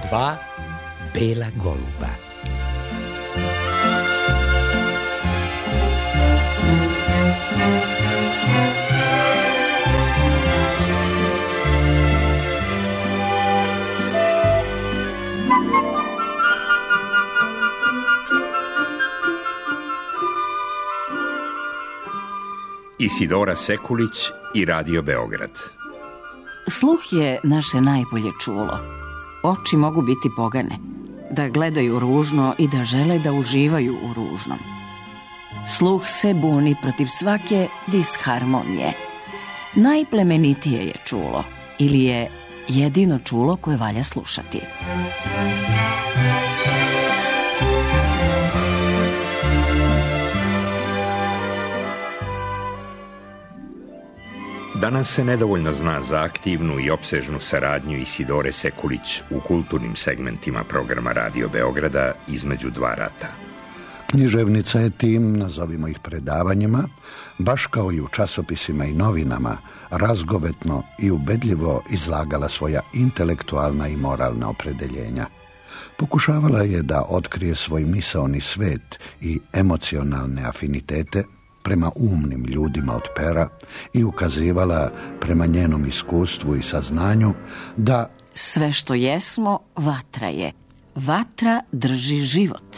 2 bela goluba. Isidora Sekulić i Radio Beograd. Sluh je naše najbolje čulo. Oči mogu biti pogane, da gledaju ružno i da žele da uživaju u ružnom. Sluh se buni protiv svake disharmonije. Najplemenitije je čulo, ili je jedino čulo koje valja slušati. Danas se nedovoljno zna za aktivnu i opsežnu saradnju Isidore Sekulić u kulturnim segmentima programa Radio Beograda između dva rata. Književnica je tim, nazovimo ih predavanjima, baš kao i u časopisima i novinama, razgovetno i ubedljivo izlagala svoja intelektualna i moralna opredeljenja. Pokušavala je da otkrije svoj misaoni svet i emocionalne afinitete prema umnim ljudima od pera i ukazivala prema njenom iskustvu i saznanju da sve što jesmo, vatra je. Vatra drži život.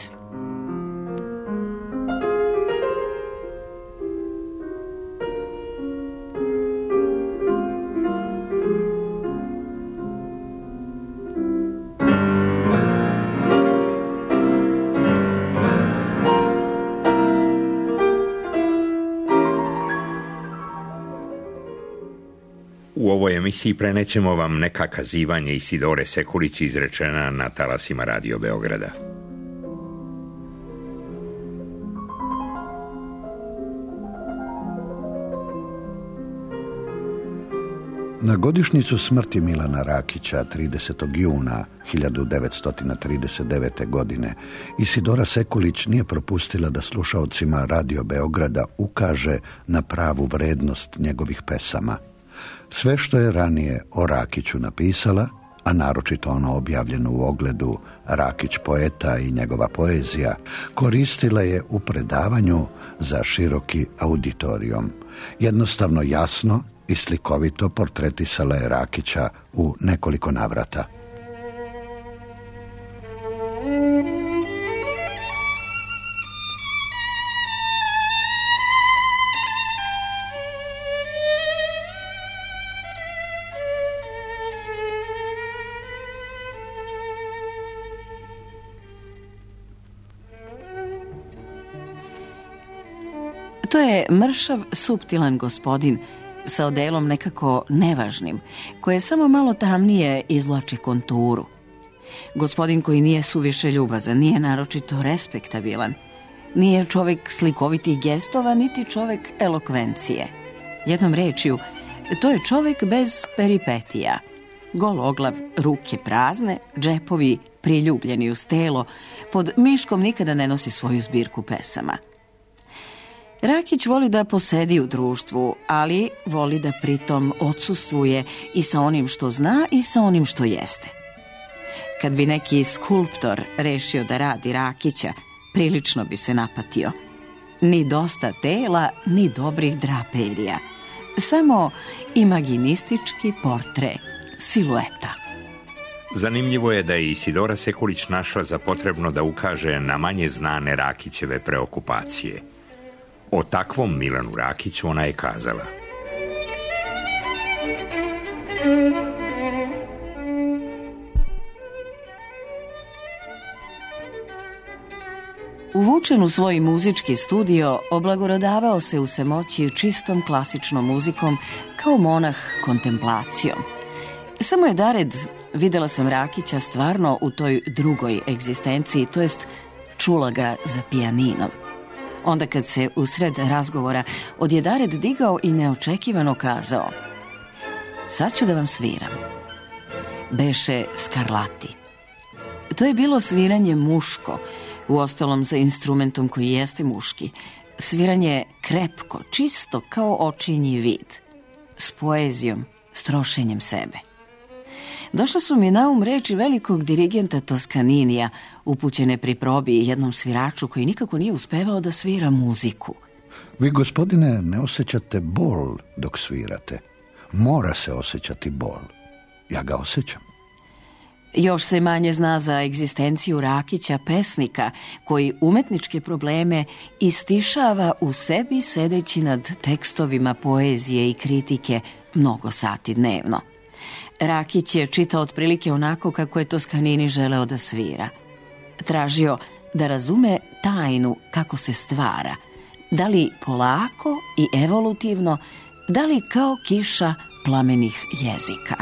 U ovoj emisiji prenećemo vam neka kazivanja Isidore Sekulić izrečena na talasima Radio Beograda. Na godišnjicu smrti Milana Rakića 30. juna 1939. godine Isidora Sekulić nije propustila da slušaocima Radio Beograda ukaže na pravu vrednost njegovih pesama. Sve što je ranije o Rakiću napisala, a naročito ono objavljeno u ogledu Rakić poeta i njegova poezija, koristila je u predavanju za široki auditorijum. Jednostavno jasno i slikovito portretisala je Rakića u nekoliko navrata. To je mršav, suptilan gospodin sa odelom nekako nevažnim, koje samo malo tamnije izvlači konturu. Gospodin koji nije suviše ljubazan, nije naročito respektabilan, nije čovjek slikovitih gestova, niti čovjek elokvencije. Jednom rečju, to je čovjek bez peripetija. Gologlav, ruke prazne, džepovi priljubljeni uz telo, pod miškom nikada ne nosi svoju zbirku pesama. Rakić voli da posedi u društvu, ali voli da pritom odsustvuje i sa onim što zna i sa onim što jeste. Kad bi neki skulptor rešio da radi Rakića, prilično bi se napatio. Ni dosta tela, ni dobrih draperija. Samo imaginistički portret, silueta. Zanimljivo je da je Isidora Sekulić našla za potrebno da ukaže na manje znane Rakićeve preokupacije. O takvom Milanu Rakiću ona je kazala: Uvučen u svoj muzički studio, oblagorodavao se u samoći čistom klasičnom muzikom kao monah kontemplacijom. Samo je dared, videla sam Rakića stvarno u toj drugoj egzistenciji, to jest čula ga za pijaninom. Onda kad se usred razgovora odjedared digao i neočekivano kazao: sad ću da vam sviram. Beše Skarlati. To je bilo sviranje muško, uostalom za instrumentom koji jeste muški. Sviranje krepko, čisto kao očinji vid. S poezijom, s trošenjem sebe. Došla su mi na um reči velikog dirigenta Toskaninija, upućene pri probi jednom sviraču koji nikako nije uspevao da svira muziku. Vi, gospodine, ne osjećate bol dok svirate. Mora se osjećati bol. Ja ga osjećam. Još se manje zna za egzistenciju Rakića, pesnika, koji umetničke probleme istišava u sebi sedeći nad tekstovima poezije i kritike mnogo sati dnevno. Rakić je čitao otprilike onako kako je Toskanini želeo da svira. Tražio da razume tajnu kako se stvara, da li polako i evolutivno, da li kao kiša plamenih jezika.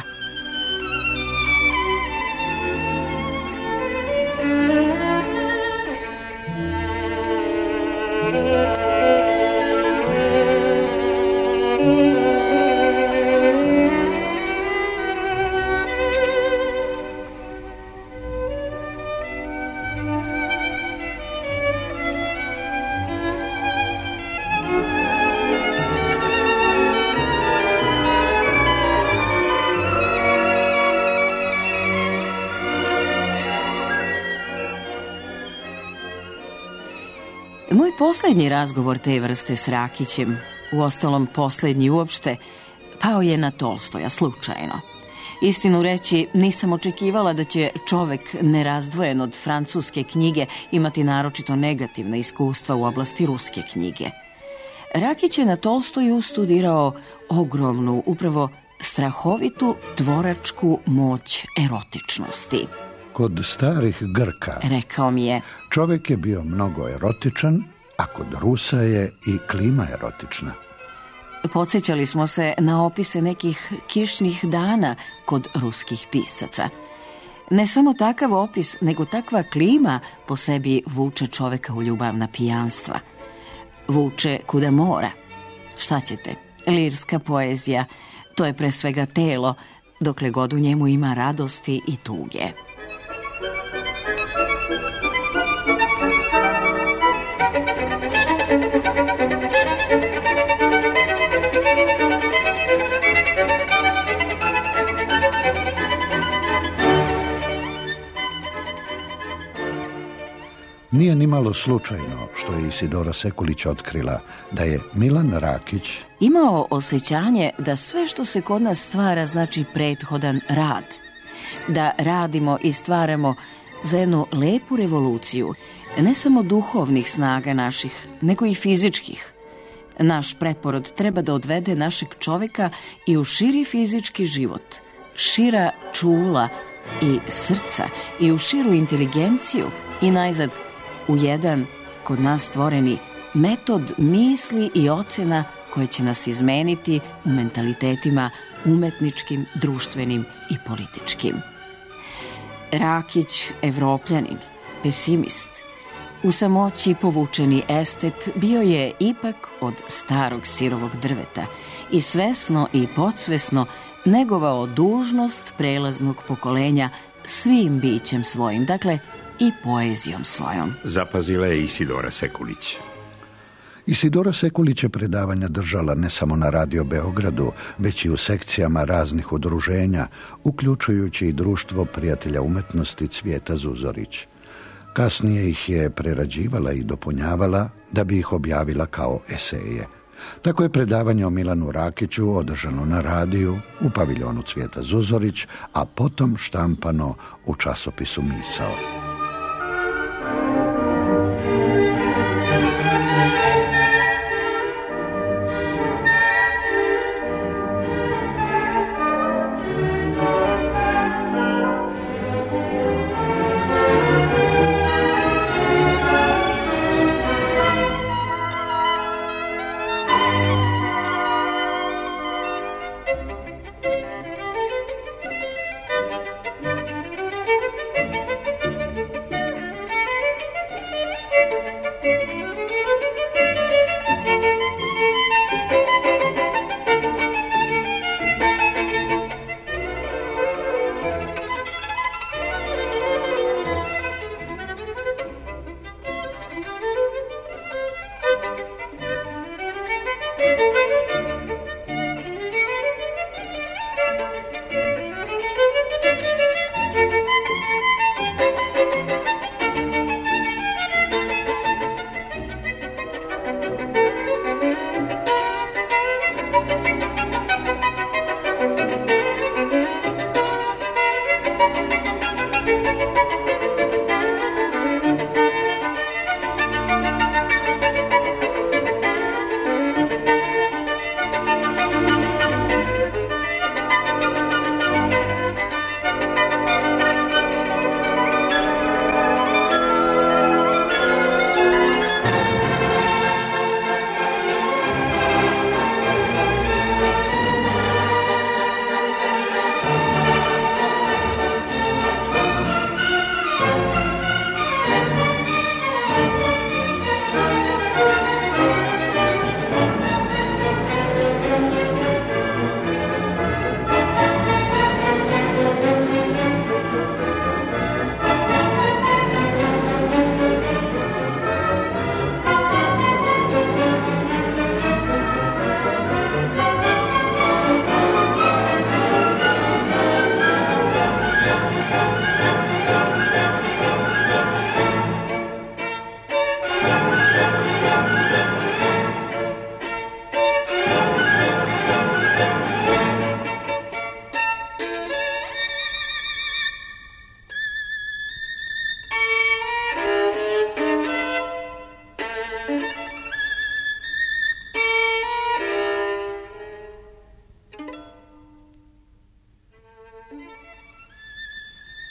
Moj posljednji razgovor te vrste s Rakićem, uostalom posljednji uopšte, pao je na Tolstoja slučajno. Istinu reći, nisam očekivala da će čovek nerazdvojen od francuske knjige imati naročito negativna iskustva u oblasti ruske knjige. Rakić je na Tolstoju studirao ogromnu, upravo strahovitu tvoračku moć erotičnosti. Kod starih Grka, Rekao mi je, čovjek je bio mnogo erotičan, a kod Rusa je i klima erotična. podsjećali smo se na opise nekih kišnih dana kod ruskih pisaca. Ne samo takav opis, nego takva klima po sebi vuče čoveka u ljubavna pijanstva. Vuče kuda mora. Šta ćete? Lirska poezija, to je pre svega telo, dokle god u njemu ima radosti i tuge. Nije nimalo slučajno što je Isidora Sekulić otkrila da je Milan Rakić Imao osjećanje da sve što se kod nas stvara znači prethodan rad. Da radimo i stvaramo za jednu lepu revoluciju, ne samo duhovnih snaga naših, nego i fizičkih. Naš preporod treba da odvede našeg čoveka i u širi fizički život, šira čula i srca, i u širu inteligenciju, i najzad u jedan kod nas stvoreni metod misli i ocena koje će nas izmeniti u mentalitetima umetničkim, društvenim i političkim. Rakić, Evropljanin, pesimist, u samoći povučeni estet, bio je ipak od starog sirovog drveta i svesno i podsvesno negovao dužnost prelaznog pokolenja svim bićem svojim, dakle i poezijom svojom. Zapazila je Isidora Sekulić. Isidora Sekulić je predavanja držala ne samo na Radio Beogradu, već i u sekcijama raznih udruženja, uključujući i Društvo prijatelja umetnosti Cvijeta Zuzorić. Kasnije ih je prerađivala i dopunjavala da bi ih objavila kao eseje. Tako je predavanje o Milanu Rakiću održano na radiju, u paviljonu Cvijeta Zuzorić, a potom štampano u časopisu Misao.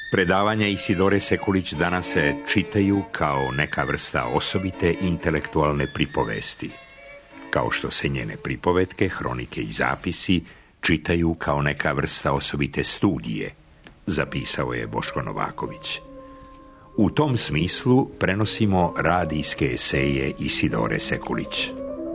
Predavanja Isidore Sekulić danas se čitaju kao neka vrsta osobite intelektualne pripovesti, kao što se njene pripovetke, hronike i zapisi čitaju kao neka vrsta osobite studije, zapisao je Boško Novaković. U tom smislu prenosimo radijske eseje Isidore Sekulić.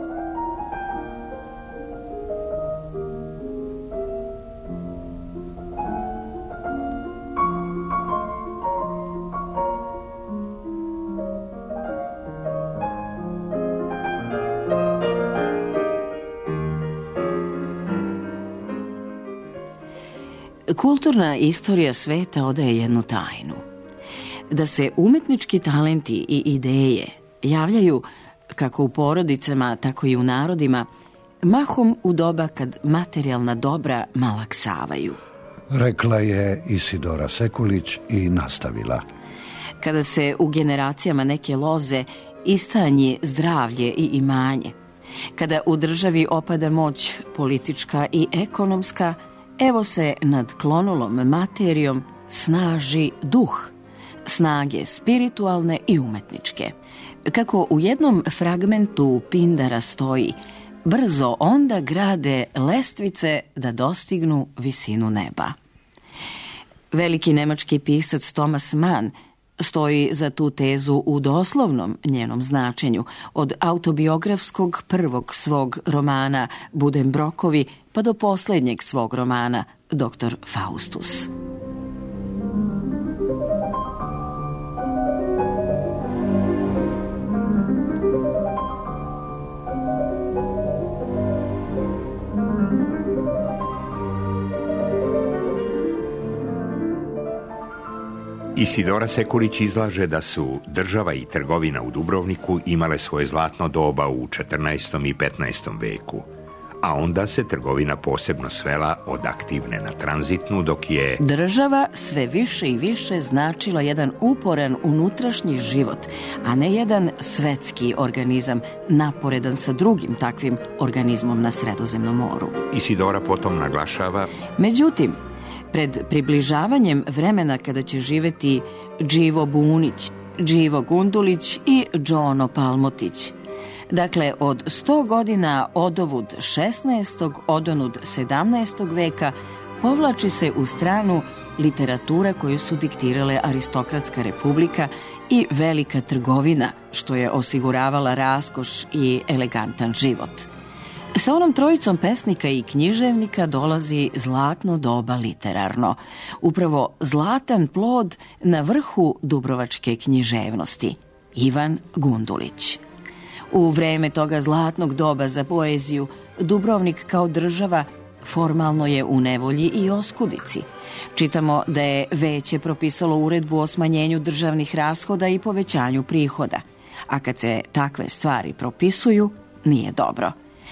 Kulturna istorija sveta odaje jednu tajnu. Da se umetnički talenti i ideje javljaju kako u porodicama, tako i u narodima, mahom u doba kad materijalna dobra malaksavaju. Rekla je Isidora Sekulić i nastavila. Kada se u generacijama neke loze istanji zdravlje i imanje, kada u državi opada moć politička i ekonomska, evo se nad klonulom materijom snaži duh, snage spiritualne i umetničke. Kako u jednom fragmentu Pindara stoji, brzo onda grade lestvice da dostignu visinu neba. Veliki nemački pisac Thomas Mann stoji za tu tezu u doslovnom njenom značenju, od autobiografskog prvog svog romana Buddenbrookovi pa do posljednjeg svog romana Dr. Faustus. Isidora Sekulić izlaže da su država i trgovina u Dubrovniku imale svoje zlatno doba u 14. i 15. veku, a onda se trgovina posebno svela od aktivne na tranzitnu, dok je država sve više i više značila jedan uporan unutrašnji život, a ne jedan svetski organizam naporedan sa drugim takvim organizmom na Sredozemnom moru. Isidora potom naglašava: međutim, pred približavanjem vremena kada će živeti Dživo Bunić, Dživo Gundulić i Džono Palmotić, dakle od 100 godina odovud 16. odonud 17. veka, povlači se u stranu literatura koju su diktirale aristokratska republika i velika trgovina, što je osiguravala raskoš i elegantan život. Sa onom trojicom pesnika i književnika dolazi zlatno doba literarno, upravo zlatan plod na vrhu dubrovačke književnosti, Ivan Gundulić. U vreme toga zlatnog doba za poeziju, Dubrovnik kao država formalno je u nevolji i oskudici. Čitamo da je veće propisalo uredbu o smanjenju državnih rashoda i povećanju prihoda, a kad se takve stvari propisuju, nije dobro.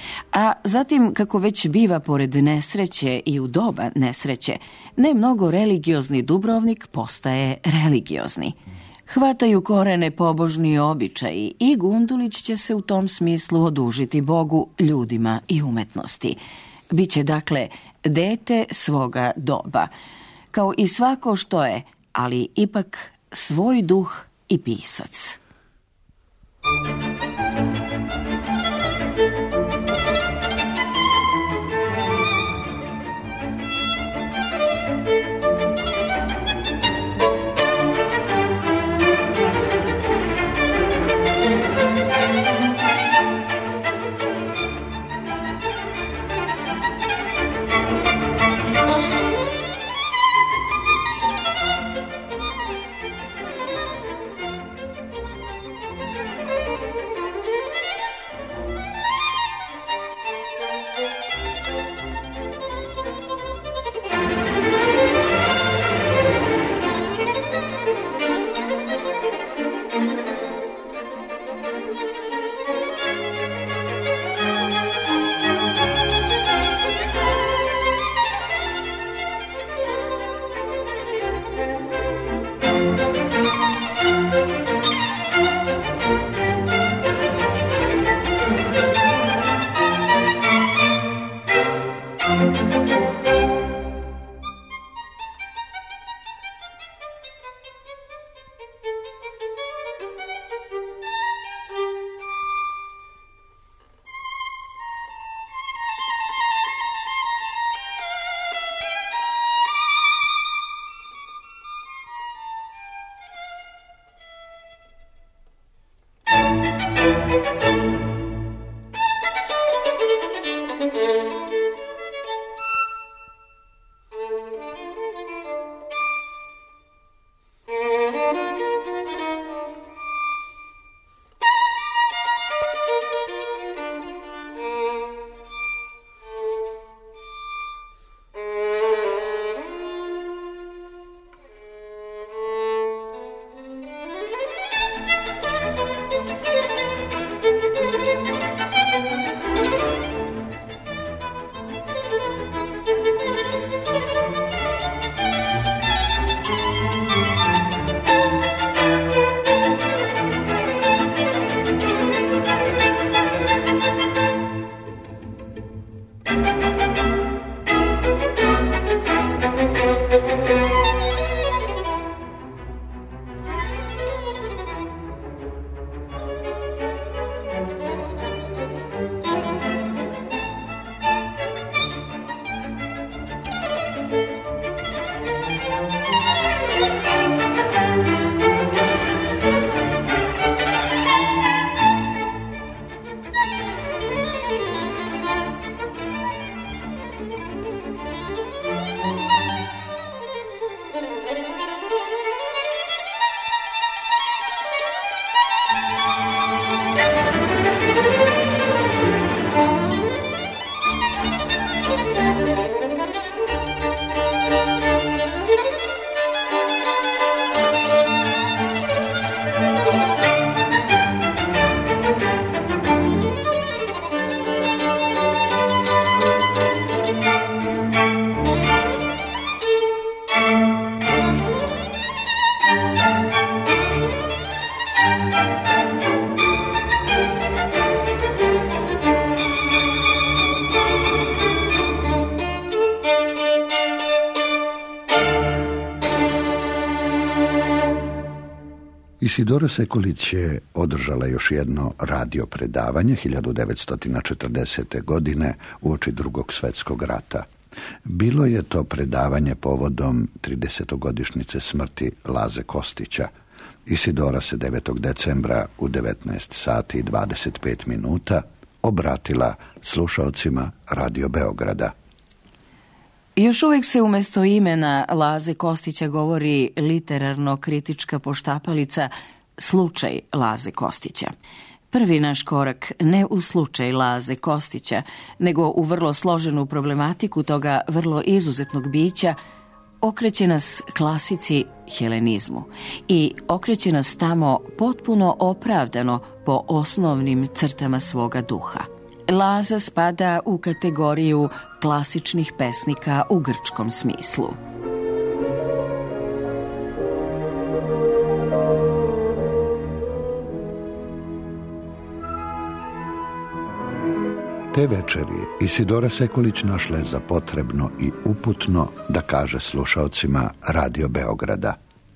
A zatim, kako već biva pored nesreće i u doba nesreće, ne mnogo religiozni Dubrovnik postaje religiozni. Hvataju korene pobožni običaji i Gundulić će se u tom smislu odužiti Bogu, ljudima i umetnosti. Biće dakle dete svoga doba, kao i svako što je, ali ipak svoj duh i pisac. Isidora Sekulić je održala još jedno radio predavanje 1940. godine uoči Drugog svjetskog rata. Bilo je to predavanje povodom 30-godišnjice smrti Laze Kostića. Isidora se 9. decembra u 19 sati i 25 minuta obratila slušaocima Radio Beograda. Još uvijek se umjesto imena Laze Kostića govori literarno-kritička poštapalica slučaj Laze Kostića. Prvi naš korak ne u slučaj Laze Kostića, nego u vrlo složenu problematiku toga vrlo izuzetnog bića, okreće nas klasici helenizmu i okreće nas tamo potpuno opravdano po osnovnim crtama svoga duha. Laza spada u kategoriju klasičnih pesnika u grčkom smislu. Te večeri Isidora Sekulić našla je za potrebno i uputno da kaže slušaocima Radio Beograda.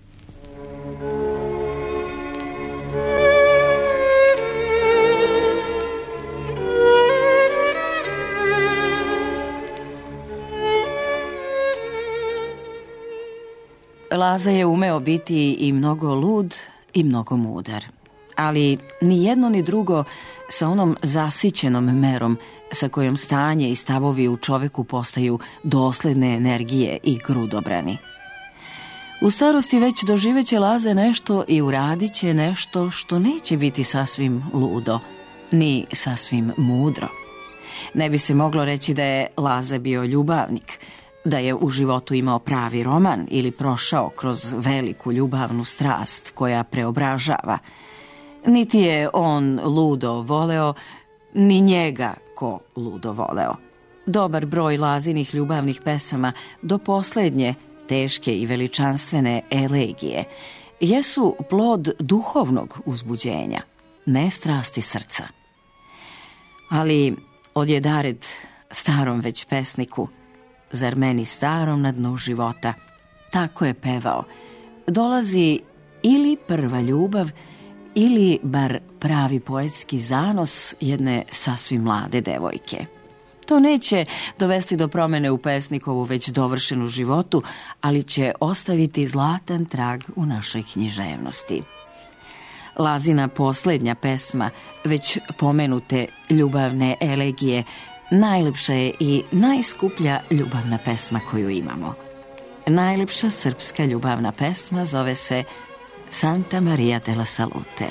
Laza je umeo biti i mnogo lud i mnogo mudar, ali ni jedno ni drugo sa onom zasićenom merom sa kojom stanje i stavovi u čoveku postaju dosledne energije i grudobrani. U starosti već doživeće Laza nešto i uradit će nešto što neće biti sasvim ludo, ni sasvim mudro. Ne bi se moglo reći da je Laza bio ljubavnik, da je u životu imao pravi roman ili prošao kroz veliku ljubavnu strast koja preobražava. Niti je on ludo voleo, ni njega ko ludo voleo. Dobar broj Lazinih ljubavnih pesama do posljednje, teške i veličanstvene elegije, jesu plod duhovnog uzbuđenja, ne strasti srca. Ali odjedared starom već pesniku, zar meni starom na dnu života, tako je pevao, dolazi ili prva ljubav, ili bar pravi poetski zanos jedne sasvim mlade devojke. To neće dovesti do promjene u pesnikovu već dovršenu životu, ali će ostaviti zlatan trag u našoj književnosti. Lazina posljednja pesma, već pomenute ljubavne elegije, najlepša je i najskuplja ljubavna pesma koju imamo. Najlepša srpska ljubavna pesma zove se Santa Maria della Salute.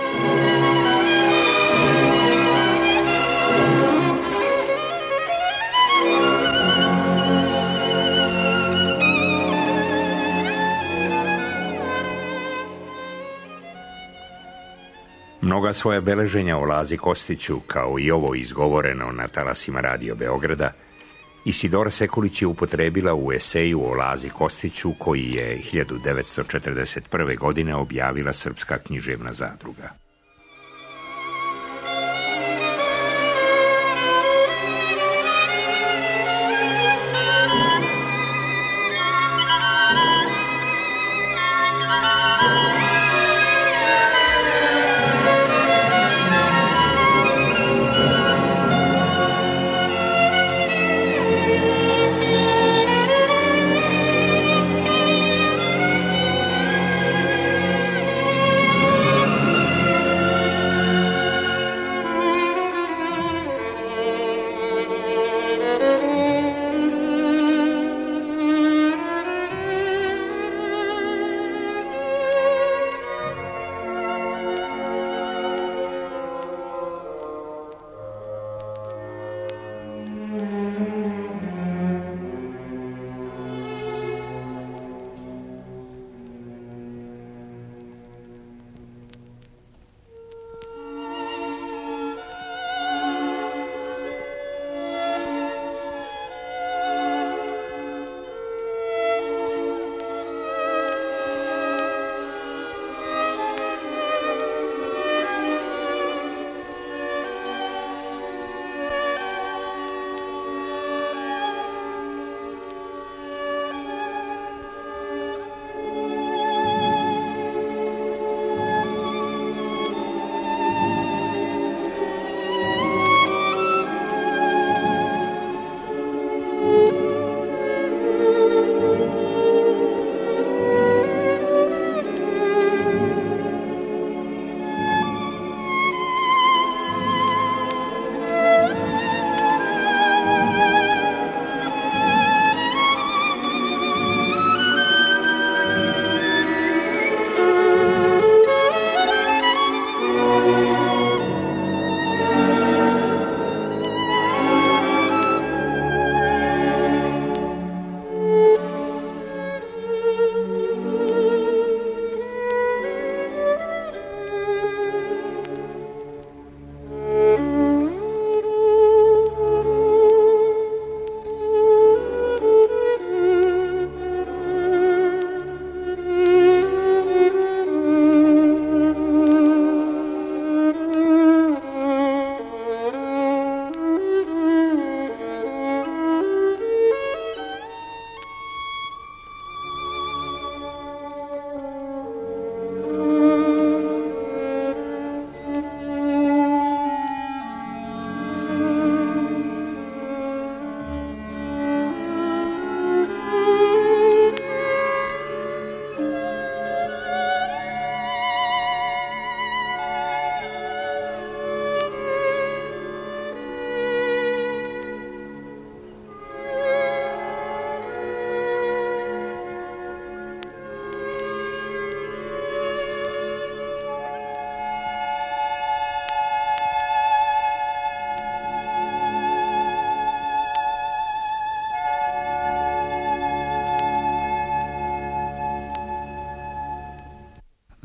Mnoga svoja beleženja o Lazi Kostiću, kao i ovo izgovoreno na talasima Radio Beograda, Isidora Sekulić je upotrebila u eseju o Lazi Kostiću koji je 1941. godine objavila Srpska književna zadruga.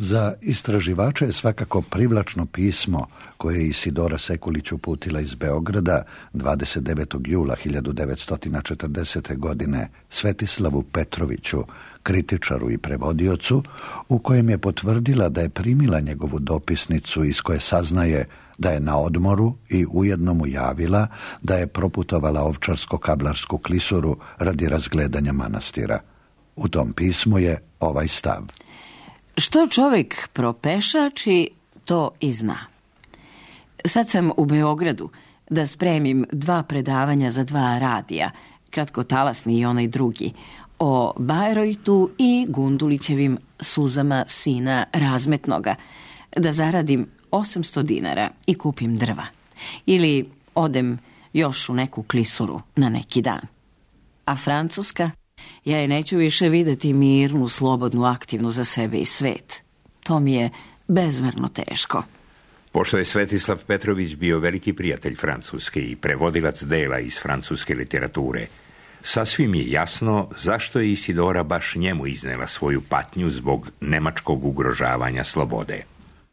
Za istraživače je svakako privlačno pismo koje je Isidora Sekulić uputila iz Beograda 29. jula 1940. godine Svetislavu Petroviću, kritičaru i prevodiocu, u kojem je potvrdila da je primila njegovu dopisnicu iz koje saznaje da je na odmoru i ujedno mu javila da je proputovala Ovčarsko-Kablarsku klisuru radi razgledanja manastira. U tom pismu je ovaj stav. Što čovjek propešači, to i zna. Sad sam u Beogradu da spremim 2 predavanja za 2 radija, kratkotalasni i onaj drugi, o Bajrojtu i Gundulićevim suzama sina razmetnoga, da zaradim 800 dinara i kupim drva. Ili odem još u neku klisuru na neki dan. A Francuska? Ja je neću više vidjeti mirnu, slobodnu, aktivnu za sebe i svet. To mi je bezmerno teško. Pošto je Svetislav Petrović bio veliki prijatelj Francuske i prevodilac dela iz francuske literature, sasvim je jasno zašto je Isidora baš njemu iznela svoju patnju zbog nemačkog ugrožavanja slobode.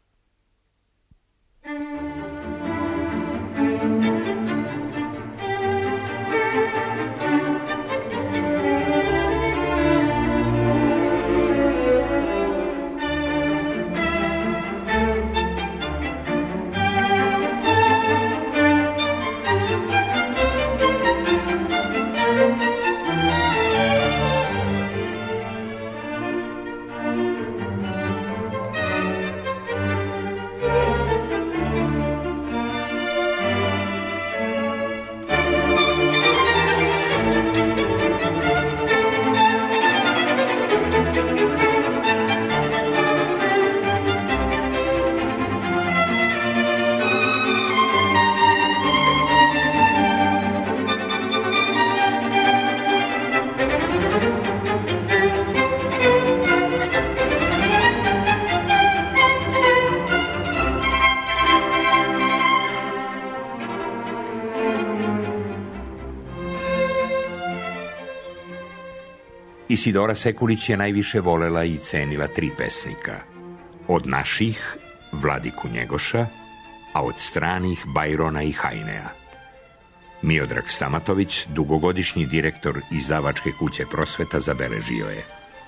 Isidora Sekulić je najviše volela i cenila 3 pesnika. Od naših Vladiku Njegoša, a od stranih Bajrona i Hajnea. Miodrag Stamatović, dugogodišnji direktor izdavačke kuće Prosveta, zabeležio je.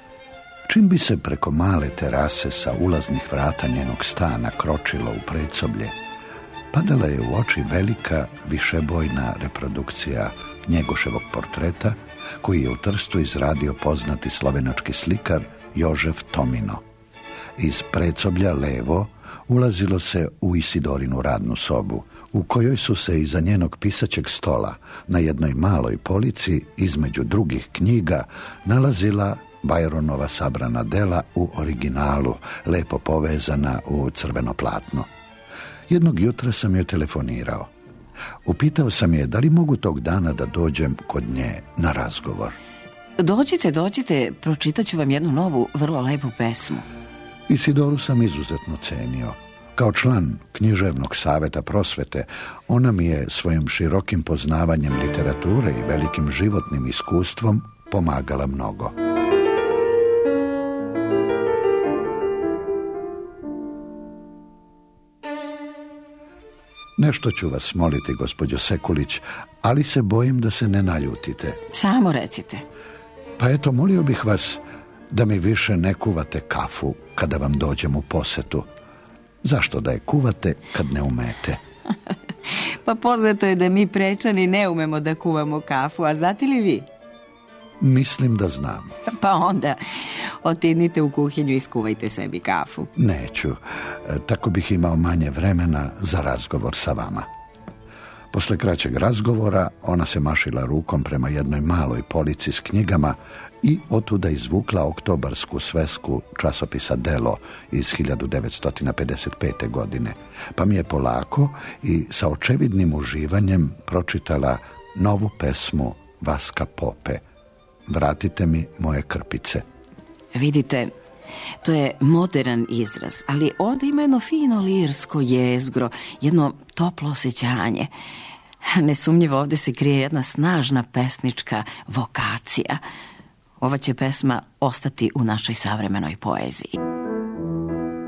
Čim bi se preko male terase sa ulaznih vrata njenog stana kročilo u predsoblje, padala je u oči velika višebojna reprodukcija Njegoševog portreta, koji je u Trstu izradio poznati slovenački slikar Jožef Tomino. Iz predsoblja levo ulazilo se u Isidorinu radnu sobu, u kojoj su se iza njenog pisaćeg stola na jednoj maloj polici između drugih knjiga nalazila Bajronova sabrana dela u originalu, lepo povezana u crveno platno. Jednog jutra sam joj telefonirao. Upitao sam je da li mogu tog dana da dođem kod nje na razgovor. Dođite, pročitat ću vam jednu novu, vrlo lepu pesmu. Isidoru sam izuzetno cenio. Kao član književnog saveta Prosvete, ona mi je svojim širokim poznavanjem literature i velikim životnim iskustvom pomagala mnogo. Nešto ću vas moliti, gospođo Sekulić, ali se bojim da se ne naljutite. Samo recite. Pa eto, molio bih vas da mi više ne kuvate kafu kada vam dođem u posetu. Zašto da je kuvate kad ne umete? Pa poznato je da mi Prečani ne umemo da kuvamo kafu, a znate li vi? Mislim da znam. Pa onda, otidnite u kuhinju i skuvajte sebi kafu. Neću, tako bih imao manje vremena za razgovor sa vama. Posle kraćeg razgovora ona se mašila rukom prema jednoj maloj polici s knjigama i otuda izvukla oktobarsku svesku časopisa Delo iz 1955. godine, pa mi je polako i sa očevidnim uživanjem pročitala novu pesmu Vaska Pope, Vratite mi moje krpice. Vidite, to je modern izraz, ali ovdje ima jedno fino lirsko jezgro, jedno toplo osjećanje. Nesumnjivo ovdje se krije jedna snažna pesnička vokacija. Ova će pesma ostati u našoj savremenoj poeziji.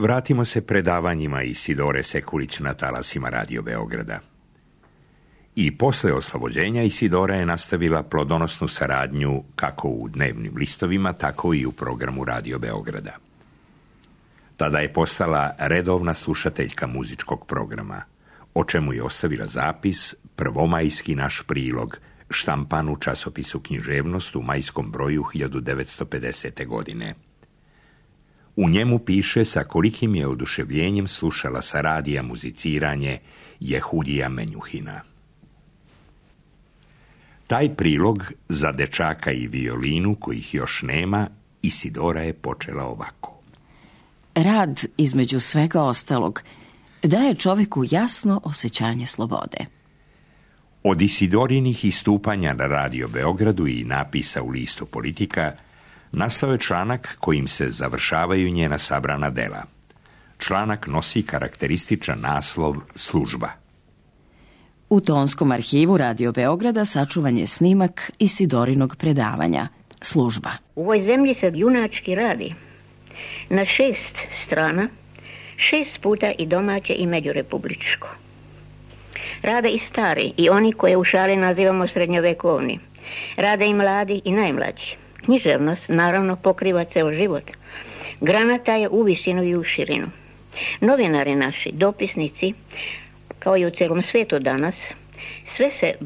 Vratimo se predavanjima Isidore Sekulić na talasima Radio Beograda. I posle oslobođenja Isidora je nastavila plodonosnu saradnju kako u dnevnim listovima, tako i u programu Radio Beograda. Tada je postala redovna slušateljka muzičkog programa, o čemu je ostavila zapis prvomajski naš prilog, štampan u časopisu Književnost u majskom broju 1950. godine. U njemu piše sa kolikim je oduševljenjem slušala sa radija muziciranje Jehudija Menjuhina. Taj prilog za dečaka i violinu, kojih još nema, Isidora je počela ovako. Rad, između svega ostalog, daje čovjeku jasno osjećanje slobode. Od Isidorinih istupanja na Radio Beogradu i napisa u listu Politika nastao je članak kojim se završavaju njena sabrana dela. Članak nosi karakterističan naslov Služba. U tonskom arhivu Radio Beograda sačuvan je snimak Isidorinog predavanja Služba. U ovoj zemlji se junački radi. Na 6 strana, 6 puta i domaće i međurepubličko. Rade i stari i oni koje u šali nazivamo srednjovekovni. Rade i mladi i najmlađi. Književnost naravno pokriva ceo život. Granata je u visinu i u širinu. Novinari naši, dopisnici, kao i u celom svijetu danas, sve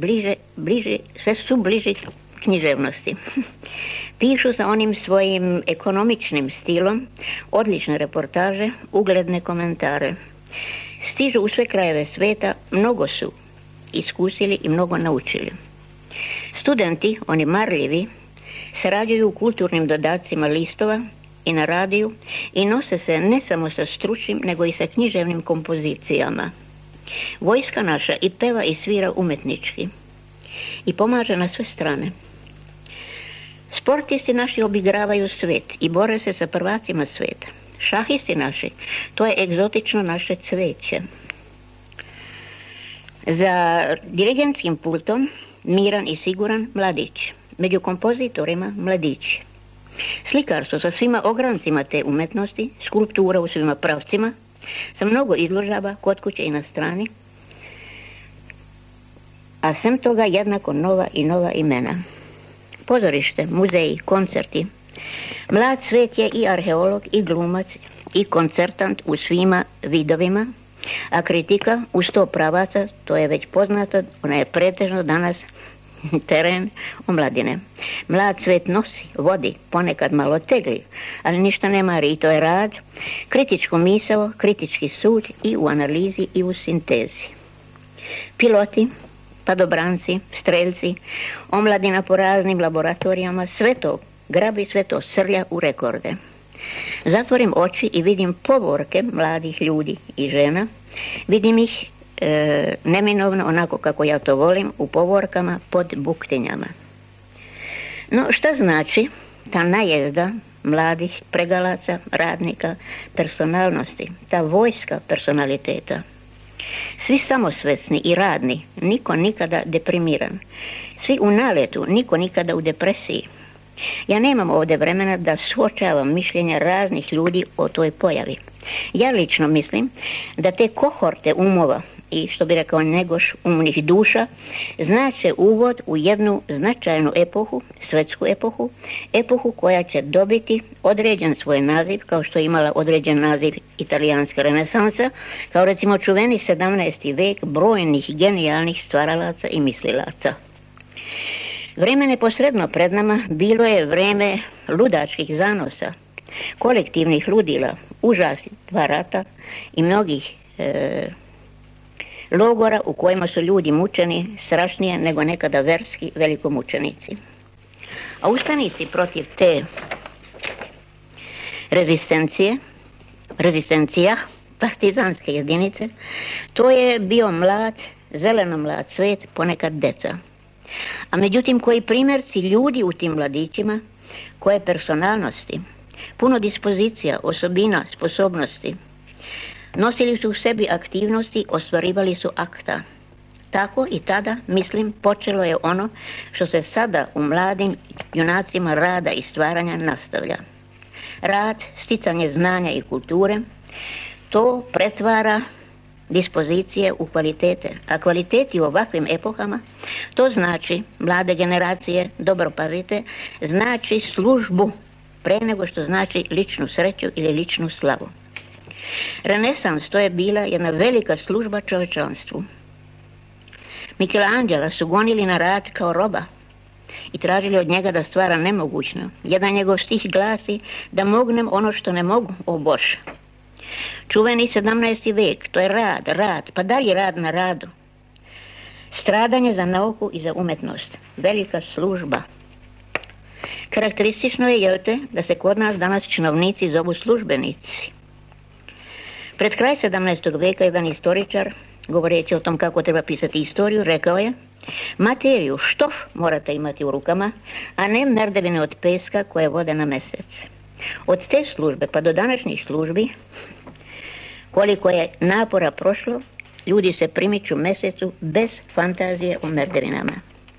su bliži književnosti. Pišu sa onim svojim ekonomičnim stilom, odlične reportaže, ugledne komentare. Stižu u sve krajeve svijeta, mnogo su iskusili i mnogo naučili. Studenti, oni marljivi, sarađuju u kulturnim dodacima listova i na radiju i nose se ne samo sa stručnim, nego i sa književnim kompozicijama. Vojska naša i peva i svira umetnički i pomaže na sve strane. Sportisti naši obigravaju svijet i bore se sa prvacima svijeta. Šahisti naši, to je egzotično naše cveće. Za dirigentskim pultom miran i siguran mladić, među kompozitorima mladići. Slikarstvo sa svima ograncima te umetnosti, skulptura u svima pravcima, sa mnogo izložaba kod kuće i na strani, a sem toga jednako nova i nova imena. Pozorište, muzeji, koncerti. Mlad svijet je i arheolog, i glumac, i koncertant u svima vidovima, a kritika u 100 pravaca, to je već poznato, ona je pretežno danas teren omladine. Mlad svijet nosi, vodi, ponekad malo tegli, ali ništa ne mari i to je rad, kritičko misao, kritički sud i u analizi i u sintezi. Piloti, padobranci, strelci, omladina po raznim laboratorijama, sve to grabi, sve to srlja u rekorde. Zatvorim oči i vidim povorke mladih ljudi i žena, vidim ih neminovno onako kako ja to volim, u povorkama pod buktinjama. No šta znači ta najezda mladih pregalaca, radnika, personalnosti, ta vojska personaliteta? Svi samosvesni i radni, niko nikada deprimiran. Svi u naletu, niko nikada u depresiji. Ja nemam ovdje vremena da suočavam mišljenja raznih ljudi o toj pojavi. Ja lično mislim da te kohorte umova i, što bi rekao Njegoš, umnih duša, znače uvod u jednu značajnu epohu, svetsku epohu, epohu koja će dobiti određen svoj naziv, kao što je imala određen naziv italijanska renesansa, kao recimo čuveni 17. vek brojnih genijalnih stvaralaca i mislilaca. Vreme neposredno pred nama bilo je vreme ludačkih zanosa, kolektivnih ludila, užasi 2 rata i mnogih logora u kojima su ljudi mučeni strašnije nego nekada verski velikomučenici. A ustanici protiv te rezistencija, partizanske jedinice, to je bio mlad, zeleno mlad svijet, ponekad deca. A međutim, koji primjerci ljudi u tim mladićima, koje personalnosti, puno dispozicija, osobina, sposobnosti, nosili su u sebi aktivnosti, ostvarivali su akta. Tako i tada, mislim, počelo je ono što se sada u mladim junacima rada i stvaranja nastavlja. Rad, sticanje znanja i kulture, To pretvara dispozicije u kvalitete, a kvaliteti u ovakvim epohama, to znači, mlade generacije, dobro pazite, znači službu pre nego što znači ličnu sreću ili ličnu slavu. Renesans, to je bila jedna velika služba čovječanstvu. Michelangela su gonili na rad kao roba i tražili od njega da stvara nemogućno. Jedan njegov stih glasi da mognem ono što ne mogu, o Bože. Čuveni 17. vijek, to je rad, pa dalje rad na radu. Stradanje za nauku i za umetnost. Velika služba. Karakteristično je, jel te, da se kod nas danas činovnici zovu službenici. Pred kraj 17. vijeka jedan istoričar, govoreći o tom kako treba pisati istoriju, rekao je: materiju, štof morate imati u rukama, a ne merdevine od peska koje vode na mesec. Od te službe pa do današnjih službi, koliko je napora prošlo, ljudi se primiču mesecu bez fantazije o merdevinama.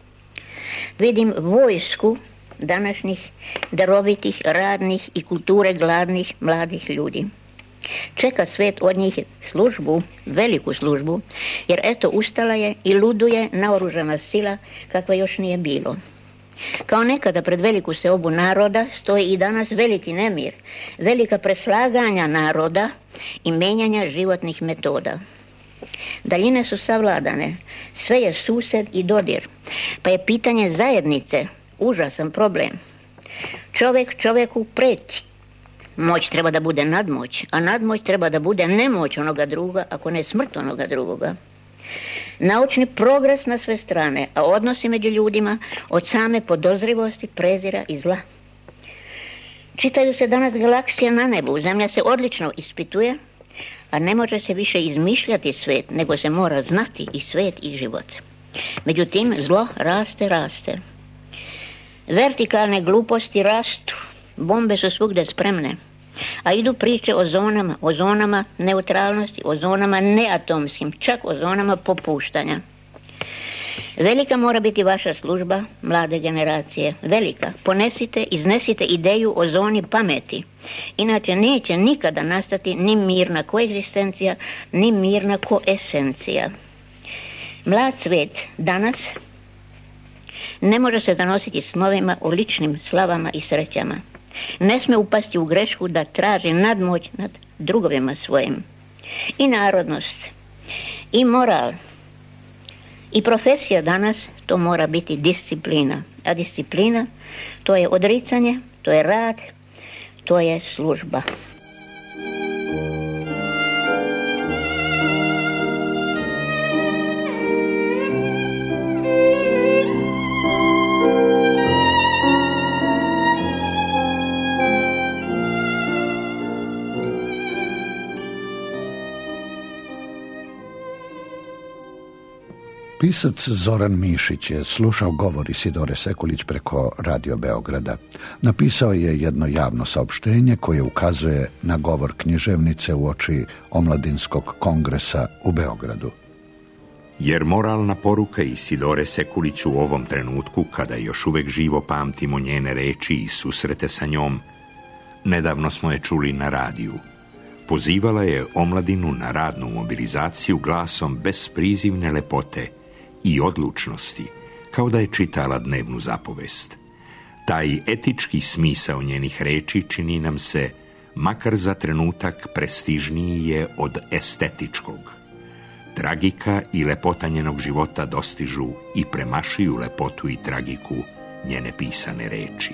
Vidim vojsku današnjih darovitih, radnih i kulture gladnih mladih ljudi. Čeka svet od njih službu, veliku službu, jer eto ustala je i luduje naoružana sila kakva još nije bilo. Kao nekada pred veliku seobu naroda stoji i danas veliki nemir, velika preslaganja naroda i menjanja životnih metoda. Daljine su savladane, sve je sused i dodir, pa je pitanje zajednice užasan problem. Čovjek čovjeku preti. Moć treba da bude nadmoć, a nadmoć treba da bude nemoć onoga druga, ako ne smrt onoga drugoga. Naučni progres na sve strane, a odnosi među ljudima od same podozrivosti, prezira i zla. Čitaju se danas galaksije na nebu, zemlja se odlično ispituje, a ne može se više izmišljati svet, nego se mora znati i svet i život. Međutim, zlo raste. Vertikalne gluposti rastu, bombe su svugdje spremne, a idu priče o zonama neutralnosti, o zonama neatomskim, čak o zonama popuštanja. Velika mora biti vaša služba, mlade generacije, velika. Ponesite, iznesite ideju o zoni pameti. Inače neće nikada nastati ni mirna koegzistencija, ni mirna koesencija. Mlad svijet danas ne može se zanositi snovima o ličnim slavama i srećama. Ne sme upasti u grešku da traži nadmoć nad drugovima svojim. I narodnost, i moral, i profesija danas, to mora biti disciplina. A disciplina, to je odricanje, to je rad, to je služba. Pisac Zoran Mišić je slušao govor Isidore Sekulić preko Radio Beograda. Napisao je jedno javno saopštenje koje ukazuje na govor književnice uoči Omladinskog kongresa u Beogradu. Jer moralna poruka Isidore Sekulić u ovom trenutku, kada još uvek živo pamtimo njene reči i susrete sa njom, nedavno smo je čuli na radiju. Pozivala je omladinu na radnu mobilizaciju glasom besprizivne lepote i odlučnosti, kao da je čitala dnevnu zapovest. Taj etički smisao njenih reči čini nam se, makar za trenutak, prestižniji je od estetičkog. Tragika i lepota njenog života dostižu i premašuju lepotu i tragiku njene pisane reči.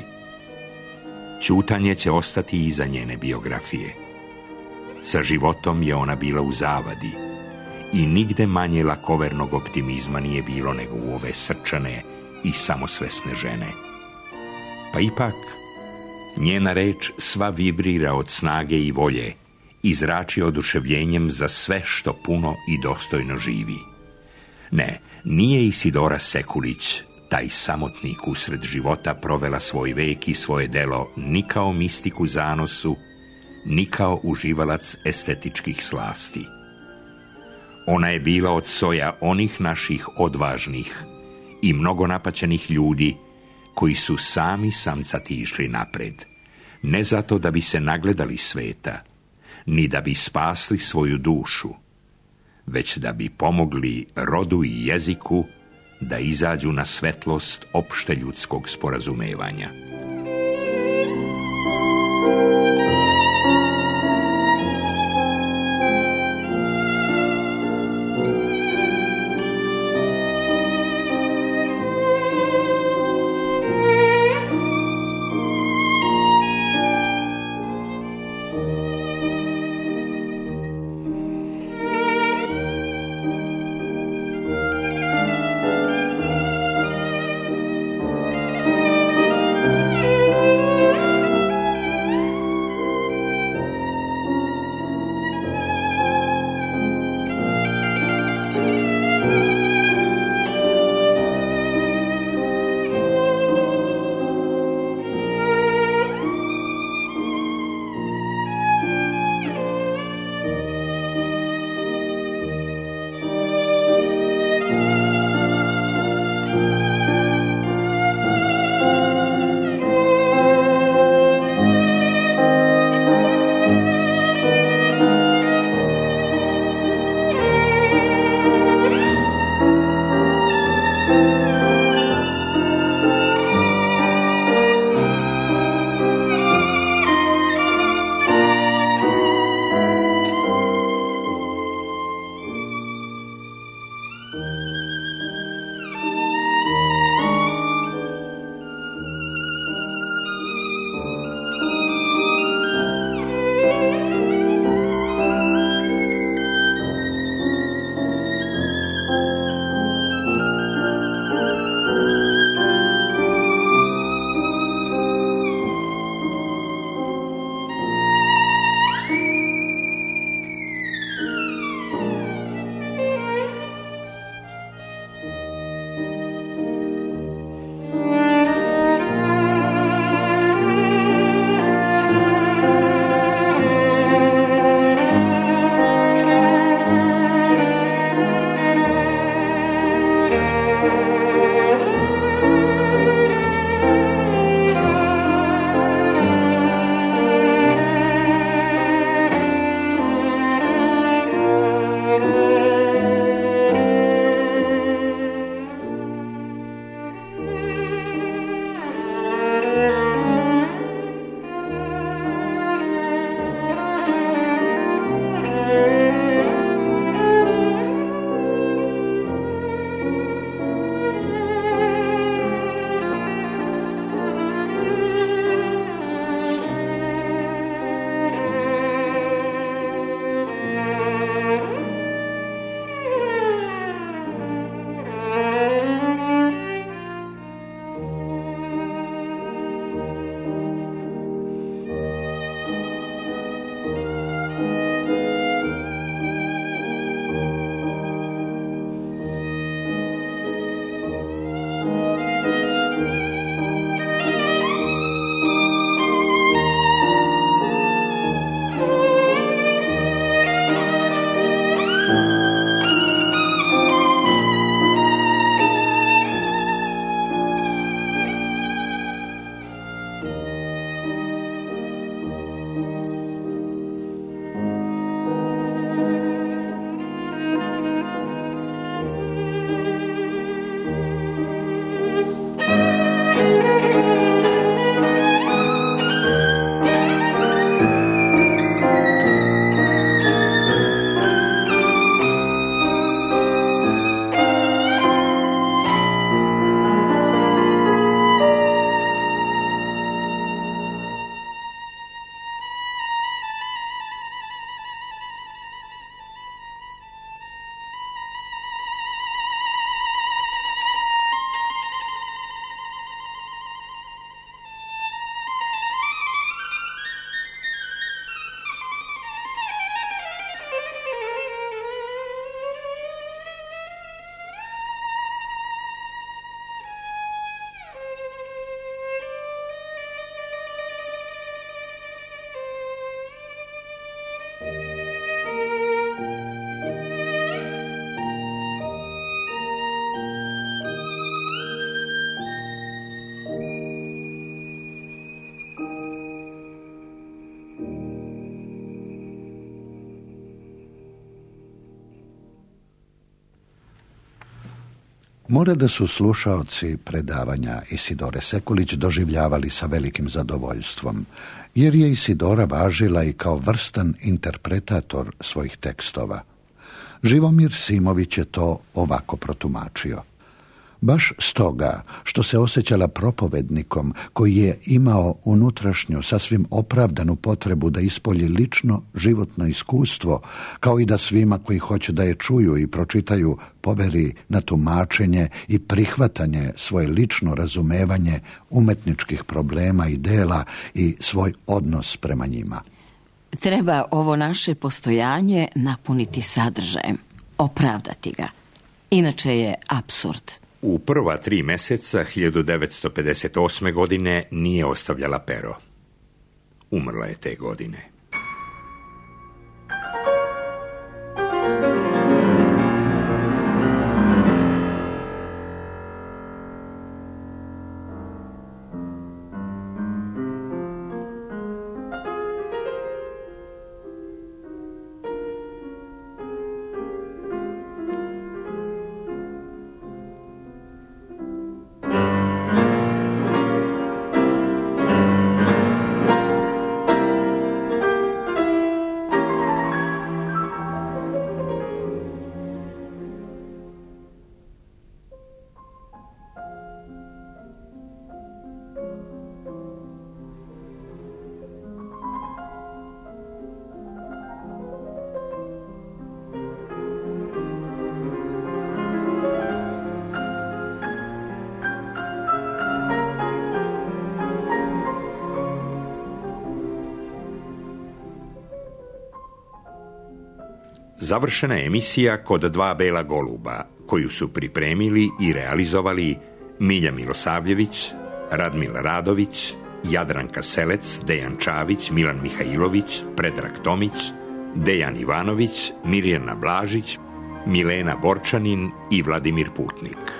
Ćutanje će ostati iza njene biografije. Sa životom je ona bila u zavadi i nigde manje lakovernog optimizma nije bilo nego u ove srčane i samosvesne žene. Pa ipak, njena reč sva vibrira od snage i volje i zrači oduševljenjem za sve što puno i dostojno živi. Ne, nije Isidora Sekulić, taj samotnik usred života, provela svoj vek i svoje delo ni kao mistiku zanosu, ni kao uživalac estetičkih slasti. Ona je bila od soja onih naših odvažnih i mnogo napaćenih ljudi koji su sami samcati išli napred, ne zato da bi se nagledali sveta, ni da bi spasli svoju dušu, već da bi pomogli rodu i jeziku da izađu na svetlost opšte ljudskog sporazumevanja. Mora da su slušaoci predavanja Isidore Sekulić doživljavali sa velikim zadovoljstvom, jer je Isidora važila i kao vrstan interpretator svojih tekstova. Živomir Simović je to ovako protumačio. Baš stoga što se osjećala propovednikom koji je imao unutrašnju, sasvim opravdanu potrebu da ispolji lično životno iskustvo, kao i da svima koji hoće da je čuju i pročitaju poveri na tumačenje i prihvatanje svoje lično razumevanje umetničkih problema i dela i svoj odnos prema njima. Treba ovo naše postojanje napuniti sadržajem, opravdati ga. Inače je apsurd. U prva 3 meseca 1958. godine nije ostavljala pero. Umrla je te godine. Završena je emisija Kod dva bela goluba, koju su pripremili i realizovali Milja Milosavljević, Radmila Radović, Jadranka Selec, Dejan Čavić, Milan Mihajlović, Predrag Tomić, Dejan Ivanović, Mirjana Blažić, Milena Borčanin i Vladimir Putnik.